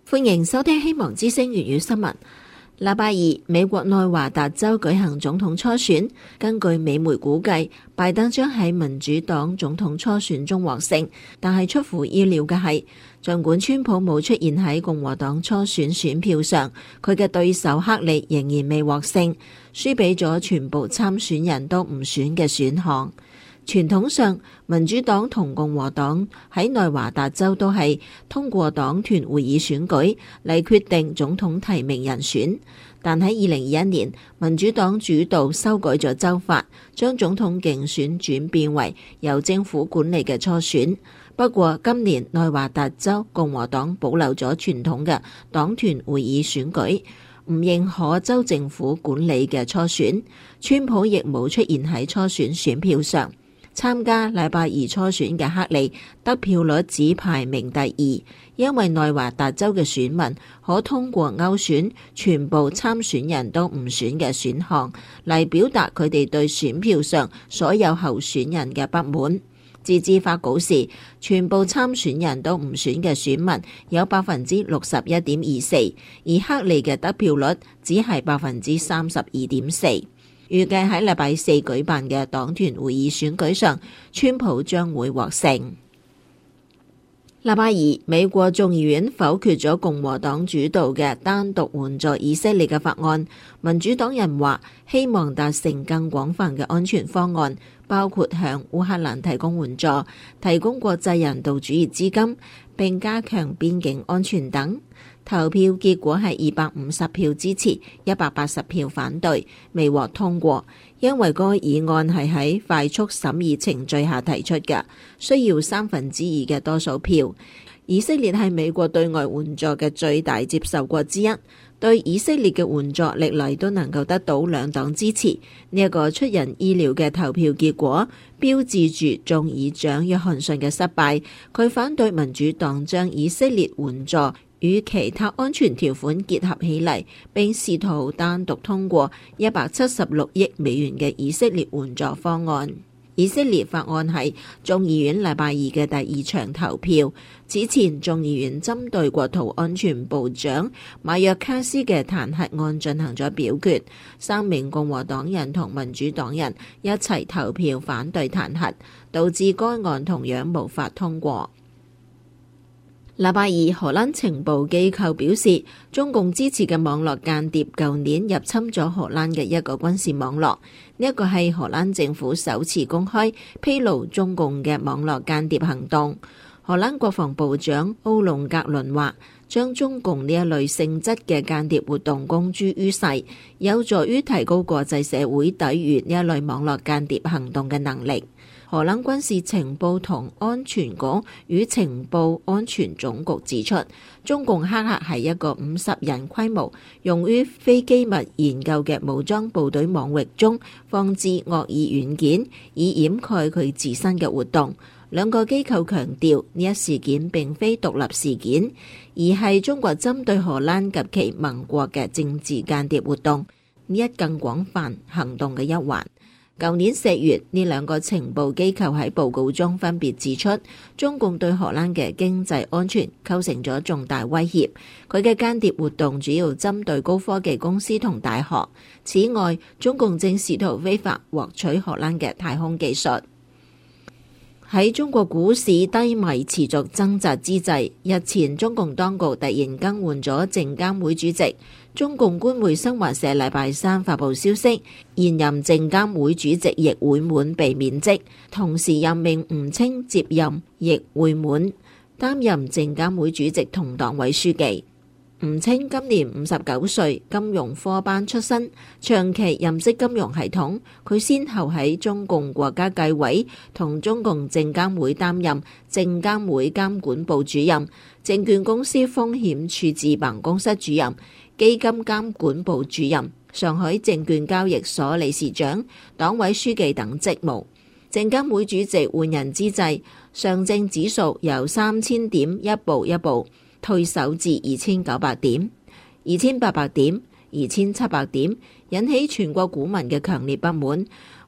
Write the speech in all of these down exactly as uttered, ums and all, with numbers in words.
歡迎收聽希望之聲粵語新聞。禮拜二，美國內華達州舉行總統初選，根據美媒估計，拜登將喺民主黨總統初選中獲勝，但係出乎意料嘅係，儘管川普冇出現喺共和黨初選選票上，佢嘅對手克利仍然未獲勝，輸俾咗全部參選人都唔選嘅選項。傳統上，民主黨同共和黨喺內華達州都係通過黨團會議選舉嚟決定總統提名人選，但喺二零二一年，民主黨主導修改咗州法，將總統競選轉變為由政府管理嘅初選。不過今年內華達州共和黨保留咗傳統嘅黨團會議選舉，唔認可州政府管理嘅初選，川普亦冇出現喺初選選票上。參加禮拜二初選嘅克利得票率只排名第二，因為內華達州嘅選民可通過勾選全部參選人都唔選嘅選項嚟表達佢哋對選票上所有候選人嘅不滿。截至發稿時，全部參選人都唔選嘅選民有百分之六十一點二四，而克利嘅得票率只係百分之三十二點四。預計喺禮拜四舉辦嘅黨團會議選舉上，川普將會獲勝。禮拜二，美國眾議院否決咗共和黨主導嘅單獨援助以色列嘅法案。民主黨人話希望達成更廣泛嘅安全方案，包括向烏克蘭提供援助、提供國際人道主義資金，並加強邊境安全等。投票結果係二百五十票支持，一百八十票反對，未獲通過。因為該議案係喺快速審議程序下提出嘅，需要三分之二嘅多數票。以色列係美國對外援助嘅最大接受國之一，對以色列嘅援助歷來都能夠得到兩黨支持。呢一個出人意料嘅投票結果，標誌住眾議長約翰遜嘅失敗。佢反對民主黨將以色列援助與其他安全條款結合起嚟，並試圖單獨通過一百七十六億美元嘅以色列援助方案。以色列法案係眾議院禮拜二嘅第二場投票。此前，眾議院針對國土安全部長馬約卡斯嘅彈劾案進行咗表決，三名共和黨人同民主黨人一齊投票反對彈劾，導致該案同樣無法通過。禮拜二，荷蘭情報機構表示，中共支持嘅網絡間諜舊年入侵咗荷蘭嘅一個軍事網絡。呢一個係荷蘭政府首次公開披露中共嘅網絡間諜行動。荷蘭國防部長歐龍格倫話，將中共呢一類性質嘅間諜活動公諸於世，有助於提高國際社會抵禦呢一類網絡間諜行動嘅能力。荷蘭軍事情報同安全局與情報安全總局指出，中共黑客係一個五十人規模、用於非機密研究嘅武裝部隊網域中放置惡意軟件，以掩蓋佢自身嘅活動。兩個機構強調，呢一事件並非獨立事件，而係中國針對荷蘭及其盟國嘅政治間諜活動，呢一更廣泛行動嘅一環。舊年四月，呢兩個情報機構喺報告中分別指出，中共對荷蘭嘅經濟安全構成咗重大威脅。佢嘅間諜活動主要針對高科技公司同大學。此外，中共正試圖非法獲取荷蘭嘅太空技術。喺中國股市低迷持續掙扎之際，日前中共當局突然更換咗證監會主席。中共官媒新華社禮拜三發布消息，現任證監會主席易會滿被免職，同時任命吳清接任易會滿，擔任證監會主席同黨委書記。吳清今年五十九歲，金融科班出身，長期任職金融系統。佢先後喺中共國家計委同中共證監會擔任證監會監管部主任、證券公司風險處置辦公室主任、基金監管部主任、上海證券交易所理事長、黨委書記等職務。證監會主席換人之際，上證指數由三千點一步一步退守至二千九百點、二千八百點、二千七百點，引起全國股民嘅強烈不滿，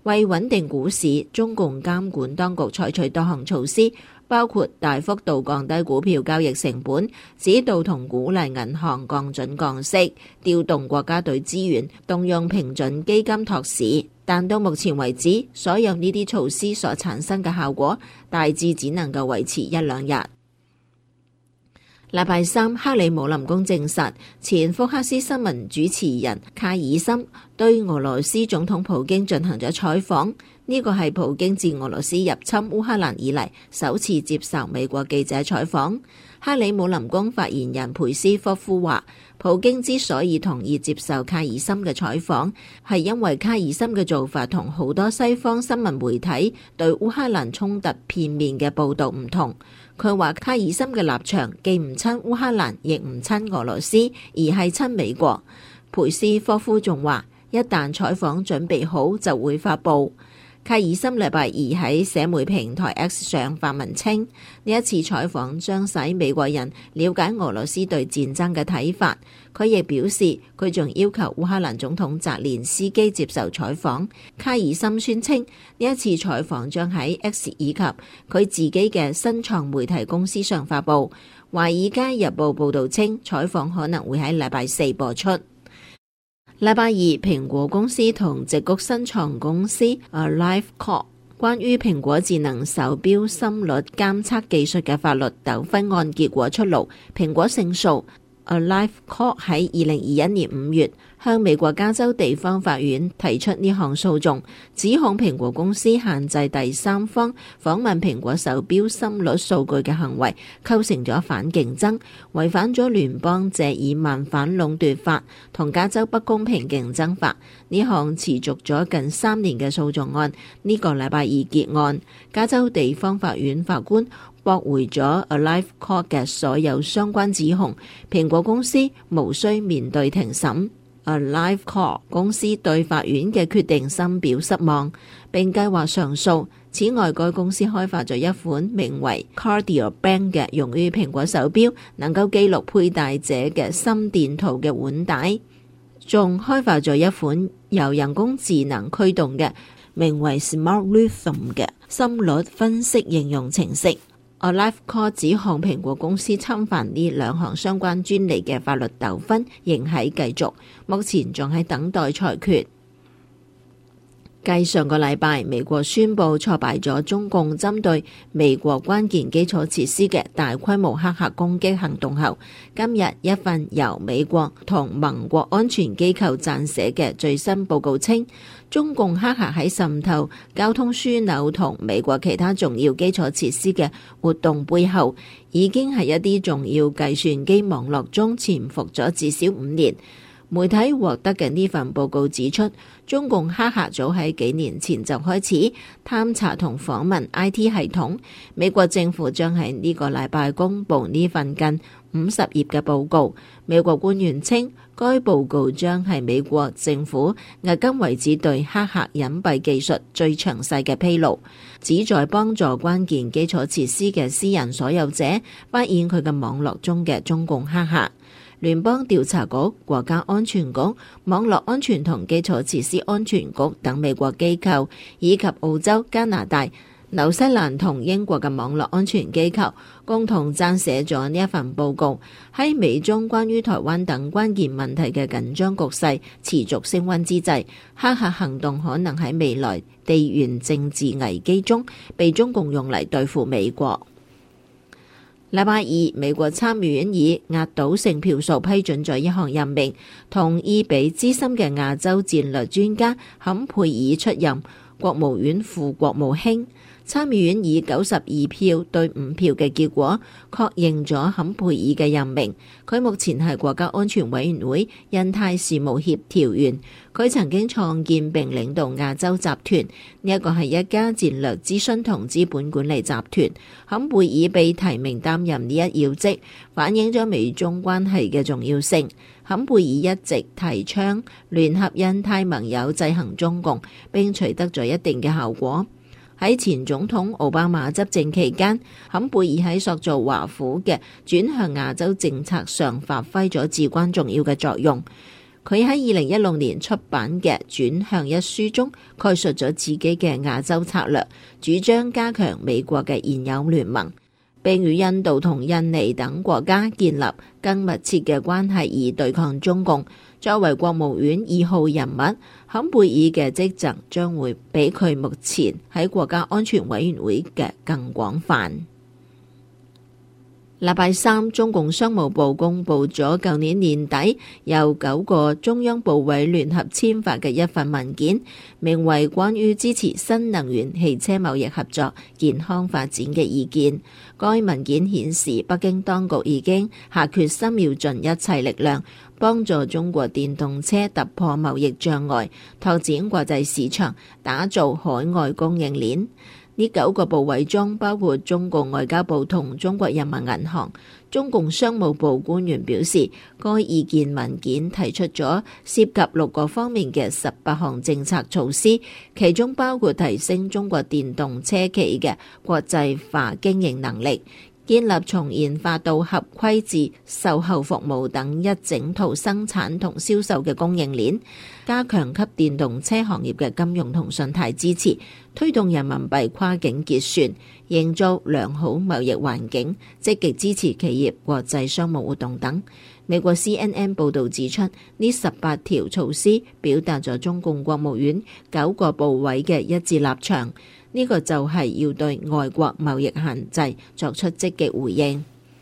為穩定股市，中共監管當局採取多項措施，包括大幅度降低股票交易成本，指導同鼓勵銀行降準降息，調動國家隊資源，動用平準基金托市。但到目前為止，所有呢啲措施所產生嘅效果，大致只能夠維持一兩日。禮拜三，克里姆林宮證實，前福克斯新聞主持人卡爾森對俄羅斯總統普京進行咗採訪。呢個係普京自俄羅斯入侵烏克蘭以嚟首次接受美國記者採訪。克里姆林宮發言人佩斯科夫話，普京之所以同意接受卡爾森嘅採訪，係因為卡爾森嘅做法同好多西方新聞媒體對烏克蘭衝突片面嘅報導唔同。佢話卡爾森嘅立場既唔親烏克蘭，亦唔親俄羅斯，而係親美國。佩斯科夫仲話，一旦採訪準備好就會發佈。卡爾森禮拜二喺社媒平台 X 上發文稱，呢一次採訪將使美國人了解俄羅斯對戰爭嘅睇法。佢亦表示，佢仲要求烏克蘭總統澤連斯基接受採訪。卡爾森宣稱，呢一次採訪將喺 X 以及佢自己嘅新創媒體公司上發佈。華爾街日報報導稱，採訪可能會喺禮拜四播出。禮拜二，蘋果公司同矽谷新創公司 AliveCore 關於蘋果智能手錶心率監測技術嘅法律糾紛案結果出爐，蘋果勝訴。AliveCore 喺二零二一年五月向美國加州地方法院提出呢項訴訟，指控蘋果公司限制第三方訪問蘋果手錶心率數據嘅行為構成咗反競爭，違反咗聯邦謝爾曼反壟斷法同加州不公平競爭法。呢項持續咗近三年嘅訴訟案，呢、這個禮拜二結案，加州地方法院法官駁回咗 AliveCore 嘅所有相關指控，蘋果公司無需面對庭審。AliveCore 公司對法院嘅決定深表失望，並計劃上訴。此外，該公司開發咗一款名為 Cardio Band 嘅用於蘋果手錶，能夠記錄佩戴者嘅心電圖嘅腕帶，仲開發咗一款由人工智能驅動嘅名為 Smart Rhythm 嘅心率分析應用程式。AliveCore 指控蘋果公司侵犯呢兩項相關專利嘅法律糾紛仍喺繼續，目前仲喺等待裁決。繼上個禮拜美國宣布挫敗咗中共針對美國關鍵基礎設施嘅大規模黑客攻擊行動後，今日一份由美國同盟國安全機構撰寫嘅最新報告稱，中共黑客喺滲透交通樞紐同美國其他重要基礎設施嘅活動背後，已經係一啲重要計算機網絡中潛伏咗至少五年。媒體獲得嘅呢份報告指出，中共黑客早喺幾年前就開始探查同訪問 I T 系統。美國政府將喺呢個禮拜公布呢份近五十頁嘅報告。美國官員稱，該報告將係美國政府迄今為止對黑客隱蔽技術最詳細嘅披露，旨在幫助關鍵基礎設施嘅私人所有者發現佢嘅網絡中嘅中共黑客。聯邦調查局、國家安全局、網絡安全同基礎設施安全局等美國機構，以及澳洲、加拿大、紐西蘭同英國嘅網絡安全機構共同撰寫咗呢一份報告。喺美中關於台灣等關鍵問題嘅緊張局勢持續升溫之際，黑客行動可能喺未來地緣政治危機中被中共用嚟對付美國。禮拜二，美國參議院以壓倒性票數批准咗一項任命，同意俾資深嘅亞洲戰略專家坎佩爾出任國務院副國務卿。參議院以九十二票對五票嘅結果，確認咗坎佩爾嘅任命。佢目前係國家安全委員會印太事務協調員。佢曾經創建並領導亞洲集團，呢一個係一家戰略諮詢同資本管理集團。坎佩爾被提名擔任呢一要職，反映咗美中關係嘅重要性。坎佩爾一直提倡聯合印太盟友制衡中共，並取得咗一定嘅效果。喺前總統奧巴馬執政期間，坎佩爾喺塑造華府嘅轉向亞洲政策上發揮咗至關重要嘅作用。 佢喺二零一六年出版嘅《轉向》一書中，概述咗自己嘅亞洲策略，主張加強美國嘅現有聯盟，並與印度同印尼等國家建立更密切嘅關係，以對抗中共。作為國務院二號人物，坎貝爾嘅職責將會比佢目前喺國家安全委員會嘅更廣泛。禮拜三，中共商務部公布咗舊年年底由九個中央部委聯合簽發嘅一份文件，名為《關於支持新能源汽車貿易合作健康發展嘅意見》。該文件顯示，北京當局已經下決心要盡一切力量，幫助中國電動車突破貿易障礙，拓展國際市場，打造海外供應鏈。呢九個部委中包括中共外交部同中國人民銀行。中共商務部官員表示，該意見文件提出咗涉及六個方面嘅十八項政策措施，其中包括提升中國電動車企嘅國際化經營能力，建立從研發到合規至售後服務等一整套生產同銷售嘅供應鏈，加強給電動車行業嘅金融同信貸支持，推動人民幣跨境結算，營造良好貿易環境，積極支持企業國際商務活動等。美國 C N N 報導指出，呢十八條措施表達咗中共國務院九個部委嘅一致立場。呢個就係要對外國貿易限制作出積極回應。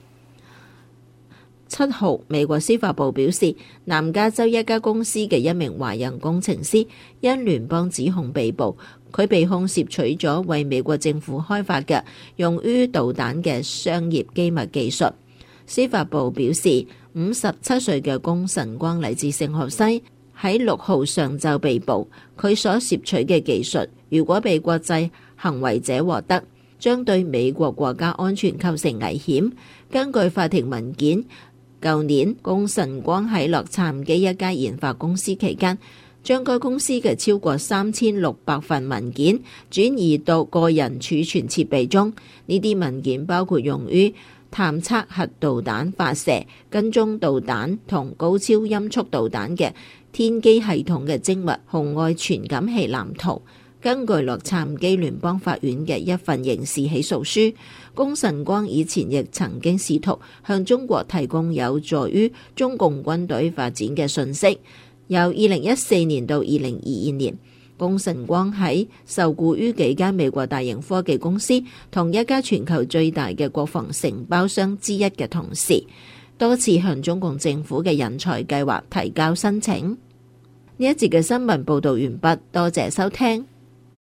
七號，美國司法部表示，南加州一家公司嘅一名華人工程師因聯邦指控被捕，佢被控攝取咗為美國政府開發嘅用於導彈嘅商業機密技術。司法部表示，五十七歲嘅龔晨光嚟自聖荷西，喺六號上晝被捕。佢所攝取嘅技術，如果被國際行為者獲得，將對美國國家安全構成危險。根據法庭文件，舊年龔晨光喺洛杉磯一家研發公司期間，將該公司嘅超過三千六百份文件轉移到個人儲存設備中。呢啲文件包括用於探測核導彈發射、跟蹤導彈同高超音速導彈嘅天基系統嘅精密紅外傳感器藍圖。根據洛杉磯聯邦法院嘅一份刑事起訴書，龔晨光以前亦曾經試圖向中國提供有助於中共軍隊發展嘅信息。由二零一四年到二零二二年，龔晨光喺受僱於幾間美國大型科技公司同一家全球最大嘅國防承包商之一嘅同時，多次向中共政府嘅人才計劃提交申請。呢一節嘅新聞報道完畢，多謝收聽。